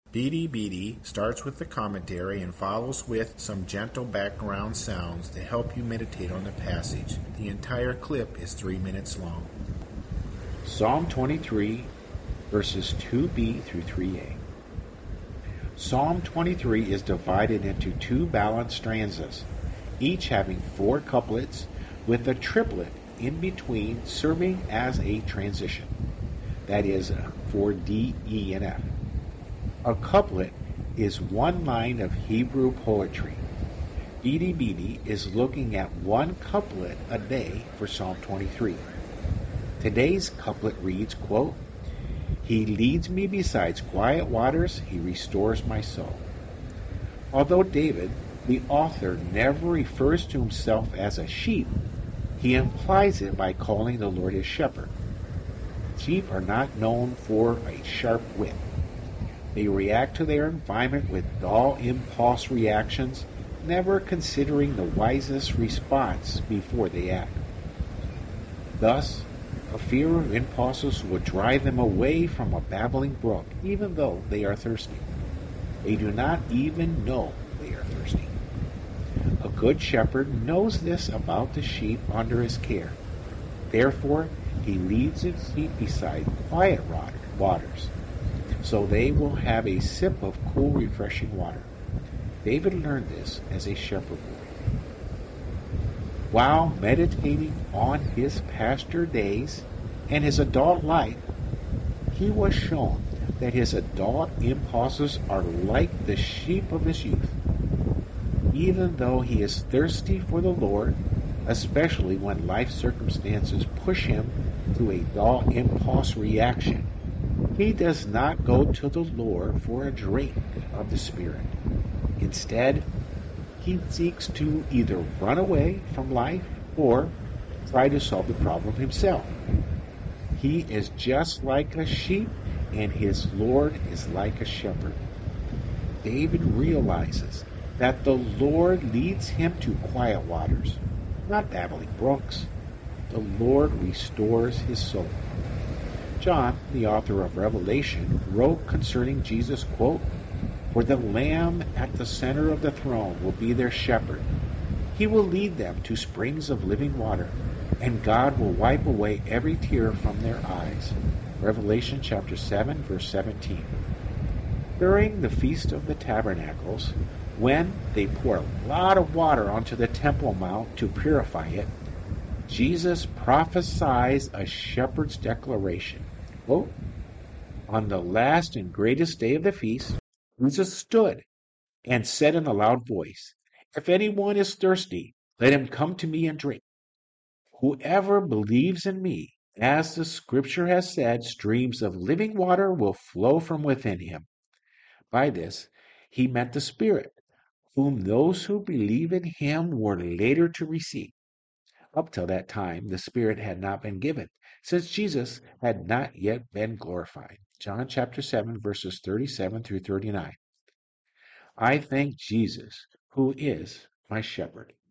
Beady Beady starts with the commentary and follows with some gentle background sounds to help you meditate on the passage. The entire clip is 3 minutes long. Psalm 23, verses 2b through 3a. Psalm 23 is divided into two balanced stanzas, each having 4 couplets, with a triplet in between serving as a transition. That is for D, E, and F. A couplet is one line of Hebrew poetry. Beady Beady is looking at one couplet a day for Psalm 23. Today's couplet reads, quote, "He leads me beside quiet waters, he restores my soul." Although David, the author, never refers to himself as a sheep, he implies it by calling the Lord his shepherd. Sheep are not known for a sharp wit. They react to their environment with dull impulse reactions, never considering the wisest response before they act. Thus, a fear of impulses will drive them away from a babbling brook, even though they are thirsty. They do not even know they are thirsty. A good shepherd knows this about the sheep under his care. Therefore, he leads his sheep beside quiet waters, so they will have a sip of cool, refreshing water. David learned this as a shepherd boy. While meditating on his pasture days and his adult life, he was shown that his adult impulses are like the sheep of his youth. Even though he is thirsty for the Lord, especially when life circumstances push him to a dull impulse reaction, he does not go to the Lord for a drink of the Spirit. Instead, he seeks to either run away from life or try to solve the problem himself. He is just like a sheep, and his Lord is like a shepherd. David realizes that the Lord leads him to quiet waters, not babbling brooks. The Lord restores his soul. John, the author of Revelation, wrote concerning Jesus, quote, "For the Lamb at the center of the throne will be their shepherd. He will lead them to springs of living water, and God will wipe away every tear from their eyes." Revelation chapter 7, verse 17. During the Feast of the Tabernacles, when they pour a lot of water onto the Temple Mount to purify it, Jesus prophesies a shepherd's declaration. Quote, "On the last and greatest day of the feast, Jesus stood and said in a loud voice, 'If anyone is thirsty, let him come to me and drink. Whoever believes in me, as the scripture has said, streams of living water will flow from within him.' By this, he meant the Spirit, whom those who believe in him were later to receive. Up till that time, the Spirit had not been given, since Jesus had not yet been glorified." John chapter 7, verses 37 through 39. I thank Jesus, who is my shepherd.